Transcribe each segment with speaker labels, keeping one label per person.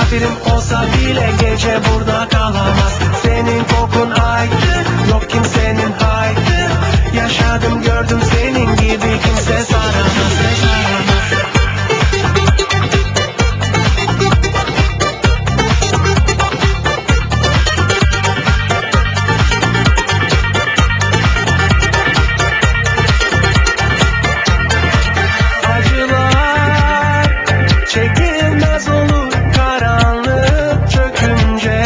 Speaker 1: Misafirim olsa bile gece burada kalamaz. Senin kokun ayrı, yok kimsenin hayrı. Yaşadım gördüm senin gibi kimse saramaz, saramaz. Acılar çekilmez olur karanlık çökünce.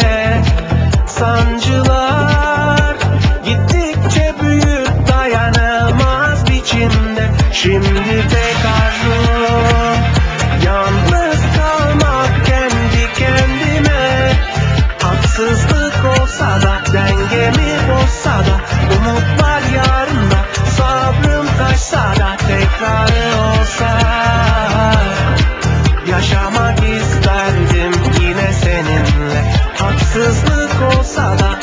Speaker 1: Sancılar gittikçe büyür dayanılmaz biçimde. Şimdi tek arzum yalnız kalmak kendi kendime. Haksızlık olsa da dengemi bozsa da umut var yarında. Sabrım taşsa da tekrarı olsa yaşamak isterdim yine seninle. Haksızlık olsa da